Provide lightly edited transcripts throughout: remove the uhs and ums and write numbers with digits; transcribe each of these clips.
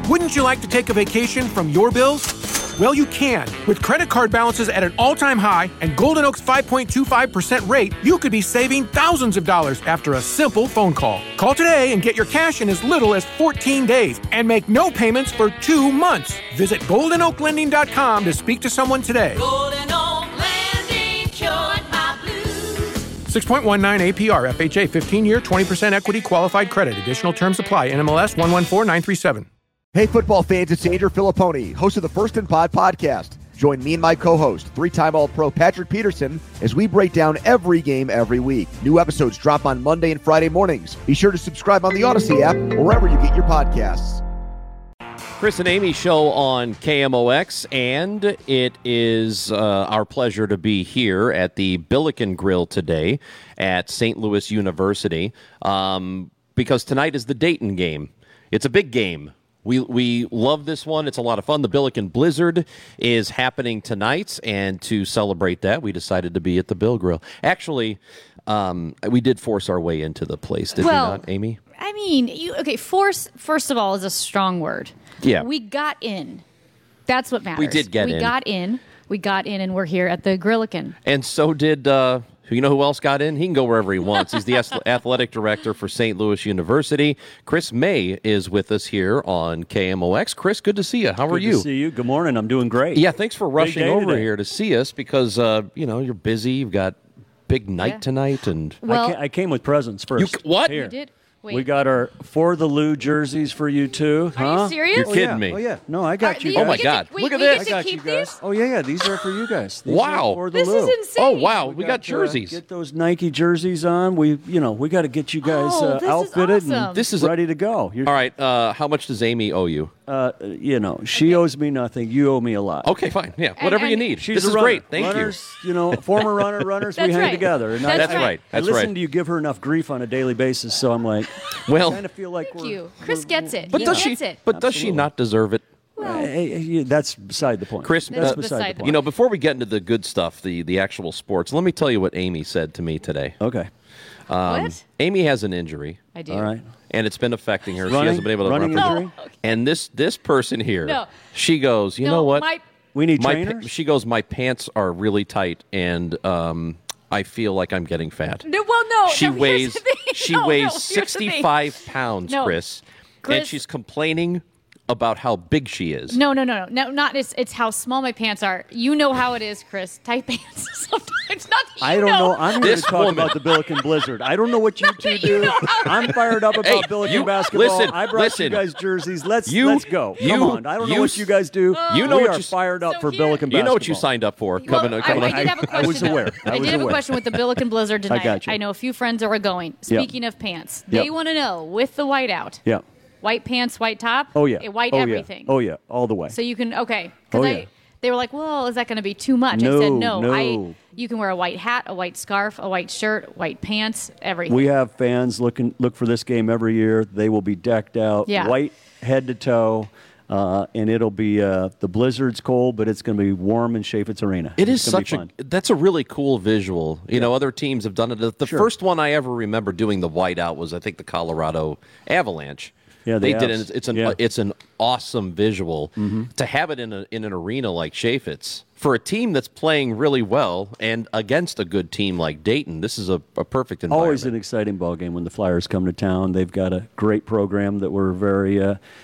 Wouldn't you like to take a vacation from your bills? Well, you can. With credit card balances at an all-time high and Golden Oak's 5.25% rate, you could be saving thousands of dollars after a simple phone call. Call today and get your cash in as little as 14 days and make no payments for 2 months. Visit GoldenOakLending.com to speak to someone today. Golden Oak Lending, cured my blues. 6.19 APR, FHA, 15-year, 20% equity qualified credit. Additional terms apply. NMLS 114937. Hey, football fans, it's Andrew Filipponi, host of the First and Pod podcast. Join me and my co-host, three-time All-Pro Patrick Peterson, as we break down every game every week. New episodes drop on Monday and Friday mornings. Be sure to subscribe on the Odyssey app or wherever you get your podcasts. Chris and Amy show on KMOX, and it is our pleasure to be here at the Billiken Grill today at St. Louis University because tonight is the Dayton game. It's a big game. We love this one. It's a lot of fun. The Billiken Blizzard is happening tonight, and to celebrate that, we decided to be at the Bill Grill. Actually, we did force our way into the place, did we not, Amy? I mean, force, first of all, is a strong word. Yeah. We got in. That's what matters. We did get in. We got in, and we're here at the Grilliken. And so did... you know who else got in? He can go wherever he wants. He's the athletic director for St. Louis University. Chris May is with us here on KMOX. Chris, good to see you. How are you? Good to see you. Good morning. I'm doing great. Yeah, thanks for rushing over today. here to see us because, you're busy. You've got big night tonight. And Well, I came with presents first. What? Here. you did? Wait. We got our For the Lou jerseys for you, too. Are you serious? You're kidding me. Oh, yeah. No, I got you These- guys. Oh, my we get God. to- we- Look at we this. get I to got you keep guys. these? Oh, yeah. These are for you guys. These Wow. are for the This Lou. is insane. Oh, wow. We got to, jerseys. Get those Nike jerseys on. We got to get you guys Oh, this is outfitted awesome. and This is ready to go. All right. How much does Amy owe you? She owes me nothing. You owe me a lot. Okay, fine. Yeah, whatever you and need. She's This a is runner. great. Thank runners, former runners, we That's hang right. together. And That's right. I That's listen right. to you give her enough grief on a daily basis, so I'm like, Well, I kind of feel like Thank we're... you. Chris gets it. but He does gets she? it. But does she Absolutely. not deserve it? That's beside the point. Chris, That's beside the point. You know, before we get into the good stuff, the actual sports, let me tell you what Amy said to me today. Okay. What? Amy has an injury, I do. All right. and it's been affecting her. She Running? hasn't been able to Running run. injury? And this person here, No. she goes, you No, know what? We need My trainers? she goes, my pants are really tight, and I feel like I'm getting fat. No, well, no. She no, here's weighs the thing. she No, weighs no, here's the thing. 65 pounds, No. Chris, and Chris- she's complaining about how big she is. No, not it's how small my pants are. You know how it is, Chris. Tight pants sometimes. Not that you I don't know. I'm here This to talk woman- about the Billiken Blizzard. I don't know what you two do. know how- I'm fired up about Hey, Billiken you- basketball. listen, I brought listen. you guys jerseys. Let's You- go. you- Come on. I don't know you- what you guys do. You know we what are you- fired up So for here- Billiken basketball. You know what you signed up for coming Well, coming I up. did have a question. I was aware. though. I did have a question with the Billiken Blizzard tonight. got you. I know a few friends are going. Speaking of pants, they Yep. want to know with the whiteout. Yeah. White pants, white top. Oh, yeah. White oh, everything. Yeah. Oh, yeah. All the way. So you can because Oh, yeah. they were like, well, is that going to be too much? I No, said no. no. You can wear a white hat, a white scarf, a white shirt, white pants, everything. We have fans look for this game every year. They will be decked out, Yeah. white head to toe, and it'll be the blizzard's cold, but it's going to be warm in Chaffetz Arena. It is It's gonna be such fun. that's a really cool visual. You know, other teams have done it. The Sure. first one I ever remember doing the whiteout was, I think, the Colorado Avalanche. Yeah, they the did Avs. it. It's an awesome visual to have it in an arena like Chaffetz for a team that's playing really well and against a good team like Dayton. This is a perfect environment. Always an exciting ball game when the Flyers come to town. They've got a great program that we're very,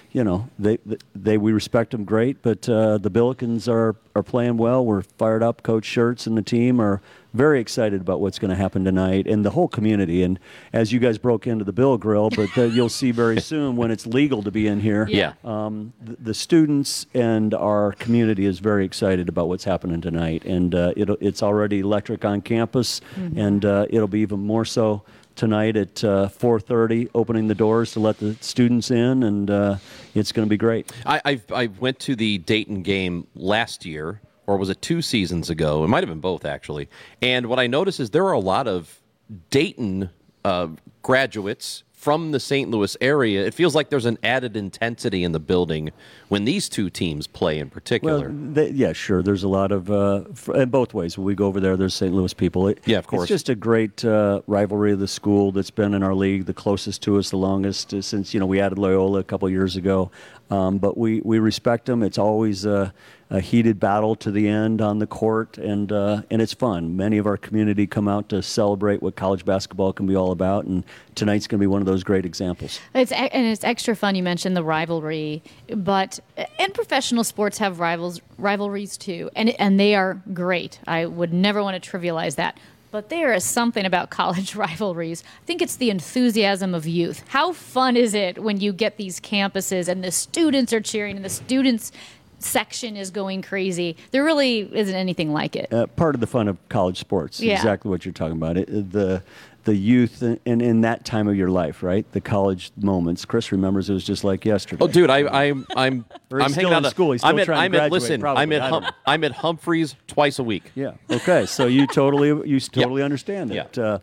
we respect them great. But the Billikens are playing well. We're fired up. Coach Schertz and the team are very excited about what's going to happen tonight, and the whole community. And as you guys broke into the Bill Grill, but you'll see very soon when it's legal to be in here. Yeah. The students and our community is very excited about what's happening tonight, and it's already electric on campus, and it'll be even more so tonight at 4:30, opening the doors to let the students in, and it's going to be great. I went to the Dayton game last year, or was it 2 seasons ago? It might have been both, actually. And what I noticed is there are a lot of Dayton graduates from the St. Louis area, it feels like there's an added intensity in the building when these two teams play in particular. Well, yeah, sure. There's a lot of, in both ways. When we go over there's St. Louis people. Yeah, of course. It's just a great rivalry of the school that's been in our league, the closest to us, the longest since, we added Loyola a couple years ago. But we respect them. It's always a heated battle to the end on the court, and it's fun. Many of our community come out to celebrate what college basketball can be all about, and tonight's going to be one of those great examples. It's extra fun. You mentioned the rivalry, and professional sports have rivalries too, and they are great. I would never want to trivialize that. But there is something about college rivalries. I think it's the enthusiasm of youth. How fun is it when you get these campuses and the students are cheering and the students section is going crazy? There really isn't anything like it. Part of the fun of college sports, Yeah. exactly what you're talking about. The youth and in that time of your life, right? The college moments. Chris remembers it was just like yesterday. Oh, dude, I'm Or he's still hanging out in school. He's still trying to graduate, probably. I'm at Humphreys twice a week. Yeah. Okay. So you totally understand it. Yeah.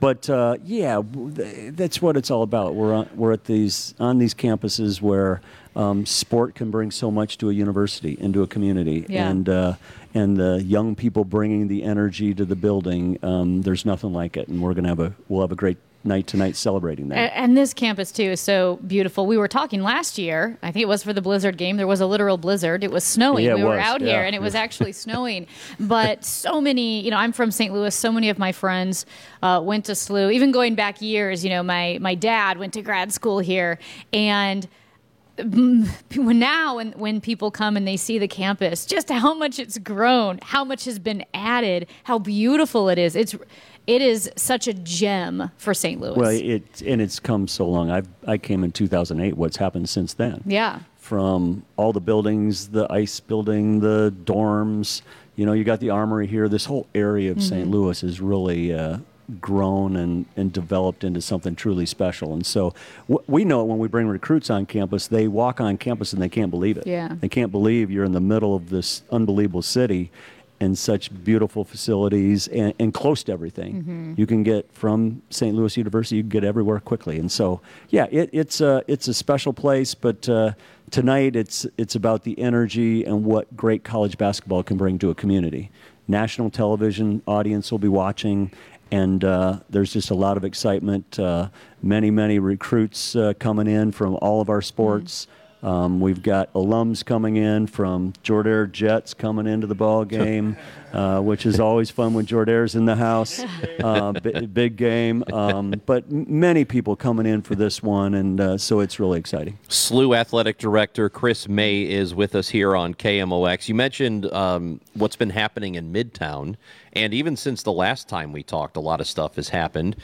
That's what it's all about. We're on these campuses where sport can bring so much to a university, into a community, Yeah. and the young people bringing the energy to the building. There's nothing like it, and we'll have a great night tonight celebrating that. And this campus, too, is so beautiful. We were talking last year, I think it was for the Blizzard game, there was a literal blizzard. It was snowing. Yeah, we were was. out Yeah. here, and it was actually snowing. But so many, I'm from St. Louis, so many of my friends went to SLU. Even going back years, my dad went to grad school here, and when people come and they see the campus, just how much it's grown, how much has been added, how beautiful it is. It is such a gem for St. Louis. Well, it's come so long. I came in 2008. What's happened since then? Yeah. From all the buildings, the ice building, the dorms. You got the Armory here. This whole area of St. Louis is really grown and developed into something truly special. And so we know it when we bring recruits on campus. They walk on campus and they can't believe it. Yeah. They can't believe you're in the middle of this unbelievable city and such beautiful facilities and close to everything. You can get from St. Louis University, you can get everywhere quickly. And so, yeah, it's a special place, but tonight it's about the energy and what great college basketball can bring to a community. National television audience will be watching, and there's just a lot of excitement. Many recruits coming in from all of our sports. We've got alums coming in from Jordair Jets coming into the ball game, which is always fun when Jordair's in the house. Big game. But many people coming in for this one, and so it's really exciting. SLU Athletic Director Chris May is with us here on KMOX. You mentioned what's been happening in Midtown, and even since the last time we talked, a lot of stuff has happened.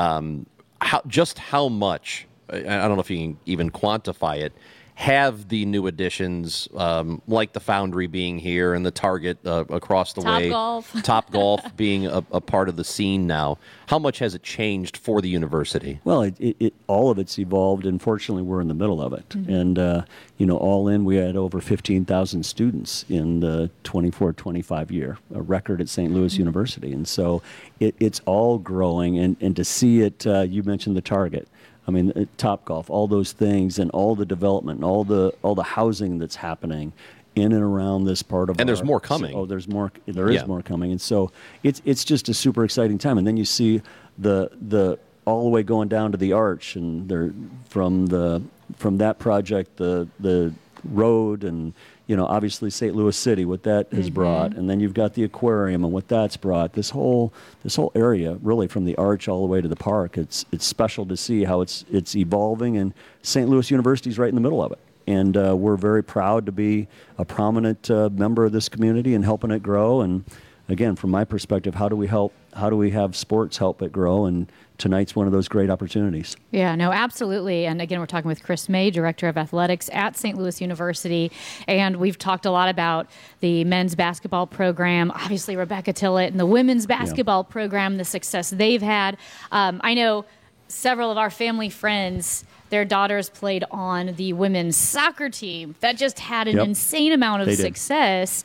How much, I don't know if you can even quantify it, have the new additions, like the Foundry being here and the Target across the way, Topgolf being a part of the scene now, how much has it changed for the university? Well, all of it's evolved, and fortunately we're in the middle of it. And, all in, we had over 15,000 students in the 24-25 year, a record at St. Louis University. And so it's all growing, and to see it, you mentioned the Target. I mean, Topgolf, all those things, and all the development, and all the housing that's happening in and around this part of. And there's more coming. Oh, there's more. There is more coming, and so it's just a super exciting time. And then you see the all the way going down to the Arch, and from that project, the road, and obviously St. Louis City, what that has brought, and then you've got the aquarium and what that's brought. This whole area, really, from the Arch all the way to the park, it's special to see how it's evolving, and St. Louis University is right in the middle of it. And we're very proud to be a prominent member of this community and helping it grow. And again, from my perspective, how do we have sports help it grow? And tonight's one of those great opportunities. Yeah, no, absolutely. And again, we're talking with Chris May, Director of Athletics at St. Louis University. And we've talked a lot about the men's basketball program, obviously Rebecca Tillett, and the women's basketball program, the success they've had. I know several of our family friends, their daughters played on the women's soccer team that just had an insane amount of success.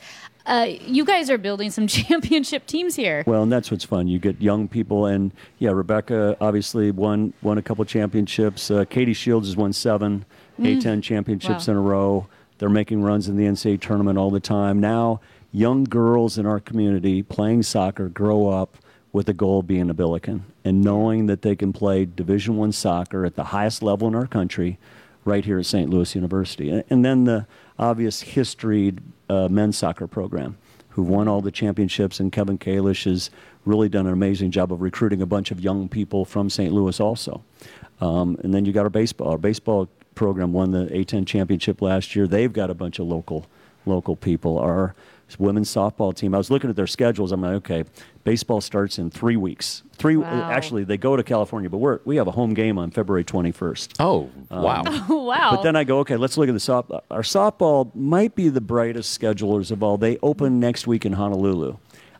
you guys are building some championship teams here. Well, and that's what's fun. You get young people, and Rebecca obviously won a couple championships. Katie Shields has won 7 A10 championships in a row. They're making runs in the NCAA tournament all the time. Now, young girls in our community playing soccer grow up with the goal of being a Billiken and knowing that they can play Division I soccer at the highest level in our country right here at St. Louis University. And then the obvious historied men's soccer program who've won all the championships, and Kevin Kalish has really done an amazing job of recruiting a bunch of young people from St. Louis also. And then you got our baseball. Our baseball program won the A10 championship last year. They've got a bunch of local people. Our women's softball team, I was looking at their schedules. I'm like, okay, baseball starts in 3 weeks. Actually, they go to California, but we have a home game on February 21st. Oh, wow. Wow. But then I go, okay, let's look at the softball. Our softball might be the brightest schedulers of all. They open next week in Honolulu.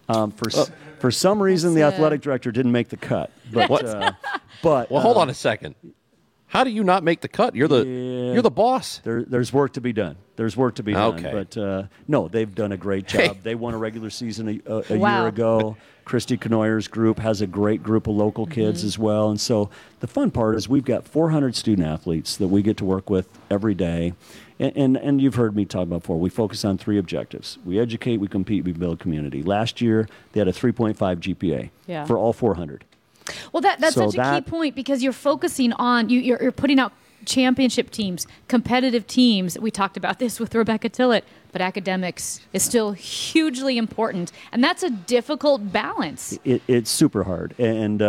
For some reason, the athletic director didn't make the cut. But, Well, hold on a second. How do you not make the cut? You're the boss. There's work to be done. Okay. But no, they've done a great job. They won a regular season a year ago. Christy Knoyer's group has a great group of local kids as well. And so the fun part is we've got 400 student athletes that we get to work with every day. And you've heard me talk about before. We focus on 3 objectives. We educate, we compete, we build community. Last year, they had a 3.5 GPA for all 400. Well, that's such a key point because you're focusing on, you're putting out championship teams, competitive teams. We talked about this with Rebecca Tillett, but academics is still hugely important, and that's a difficult balance. It's super hard, and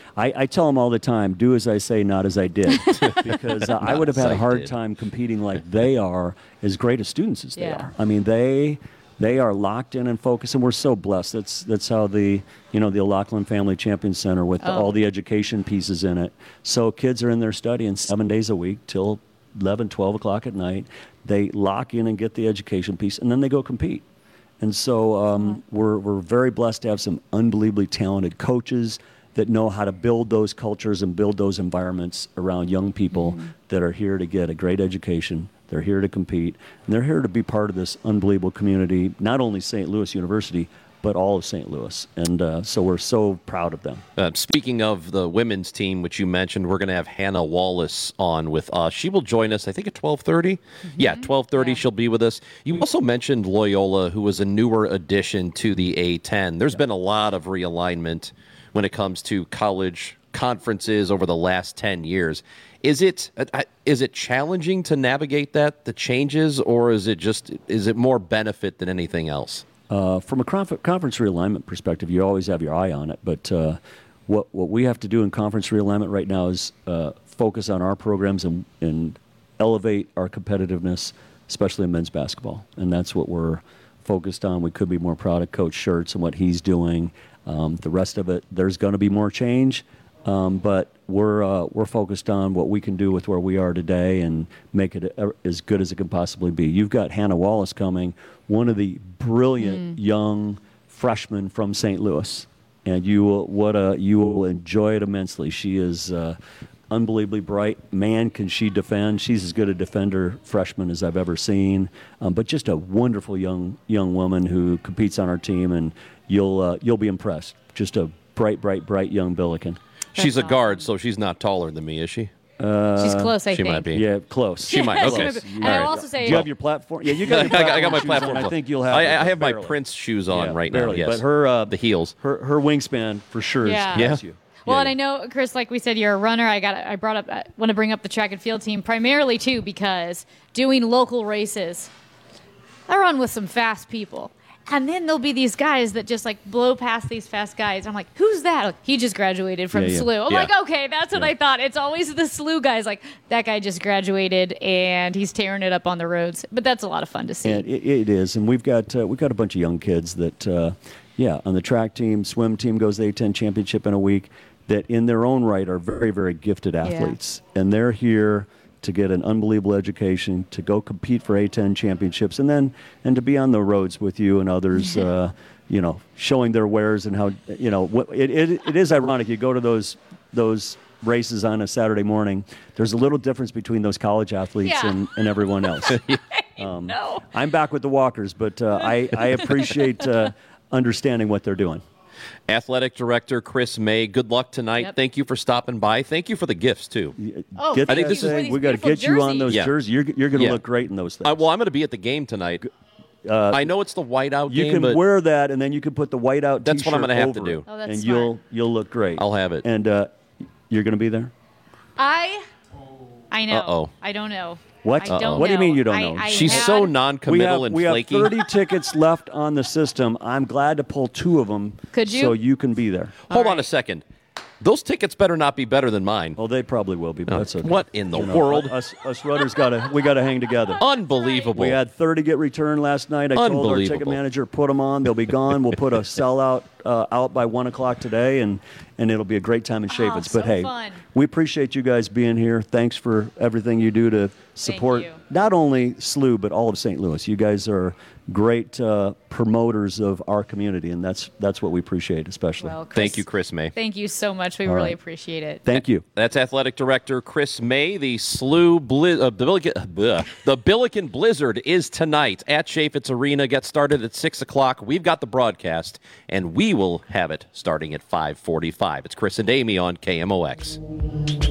I tell them all the time, do as I say, not as I did, because I would have had a hard time competing like they are, as great as students as they are. I mean, they are locked in and focused, and we're so blessed. That's how the O'Loughlin Family Champion Center with all the education pieces in it. So kids are in there studying 7 days a week till 11, 12 o'clock at night. They lock in and get the education piece, and then they go compete. And so we're very blessed to have some unbelievably talented coaches that know how to build those cultures and build those environments around young people that are here to get a great education. They're here to compete, and they're here to be part of this unbelievable community, not only St. Louis University, but all of St. Louis. And so we're so proud of them. Speaking of the women's team, which you mentioned, we're going to have Hannah Wallace on with us. She will join us, I think, at 12:30. Yeah, 12:30 she'll be with us. You also mentioned Loyola, who was a newer addition to the A10. There's been a lot of realignment when it comes to college conferences over the last 10 years. Is it challenging to navigate the changes, or is it more benefit than anything else? From a conference realignment perspective, you always have your eye on it. But what we have to do in conference realignment right now is focus on our programs and elevate our competitiveness, especially in men's basketball. And that's what we're focused on. We could be more proud of Coach Schertz and what he's doing. The rest of it, there's going to be more change. But we're focused on what we can do with where we are today and make it as good as it can possibly be. You've got Hannah Wallace coming, one of the brilliant young freshmen from St. Louis, and you will enjoy it immensely. She is unbelievably bright. Man, can she defend? She's as good a defender freshman as I've ever seen. But just a wonderful young woman who competes on our team, and you'll be impressed. Just a bright young Billiken. She's a guard, so she's not taller than me, is she? She's close, I think. She might be. Yeah, close. She might. Okay. And I'll also say, do you have your platform? Yeah, you got your platform. I got my shoes platform. on. I think you'll have. I have barely. my Prince shoes on right barely. now. Yes, But her the heels. Her wingspan for sure is you. Well, and I know, Chris, like we said, you're a runner. I want to bring up the track and field team primarily too because doing local races, I run with some fast people. And then there'll be these guys that just like blow past these fast guys. I'm like, who's that? Like, he just graduated from SLU. I'm like, okay, that's what I thought. It's always the SLU guys. Like, that guy just graduated and he's tearing it up on the roads. But that's a lot of fun to see. And it is. And we've got a bunch of young kids that, on the track team, swim team goes to the A10 championship in a week, that in their own right are very, very gifted athletes. And they're here to get an unbelievable education, to go compete for A10 championships, and to be on the roads with you and others, showing their wares and how, it is ironic. You go to those races on a Saturday morning, there's a little difference between those college athletes and everyone else. know. I'm back with the Walkers, but I appreciate understanding what they're doing. Athletic Director Chris May, good luck tonight. Yep. Thank you for stopping by. Thank you for the gifts, too. Oh, Get thank think you this for is- these we got to beautiful get you on those Yeah. jerseys. You're going to Yeah. look great in those things. Well, I'm going to be at the game tonight. I know it's the whiteout You game, can but wear that, and then you can put the whiteout That's what I'm T-shirt gonna have to over do. it, Oh, that's and smart. you'll look great. I'll have it. And you're going to be there? I know. Uh-oh. I don't know. What? I don't Uh-oh. What do you know. mean you don't know? she's had- so non-committal and we have flaky. 30 tickets left on the system. I'm glad to pull 2 of them. Could you? So you can be there. Hold All on a right. second. Those tickets better not be better than mine. Oh, they probably will be, but that's okay. What in the You know, world? Us Rudders we got to hang together. Unbelievable. We had 30 get returned last night. I told our ticket Unbelievable. manager, put them on. They'll be gone. We'll put a sellout out by 1 o'clock today, and it'll be a great time in Chaffetz. so But hey, fun. we appreciate you guys being here. Thanks for everything you do to support you. not only SLU, but all of St. Louis. You guys are great promoters of our community, and that's what we appreciate especially. Well, Chris, Thank you, Chris May. Thank you so much. We All really right. appreciate it. Thank you. That's Athletic Director Chris May. The the Billiken Blizzard is tonight at Chaffetz Arena. Get started at 6 o'clock. We've got the broadcast, and we will have it starting at 5:45. It's Chris and Amy on KMOX.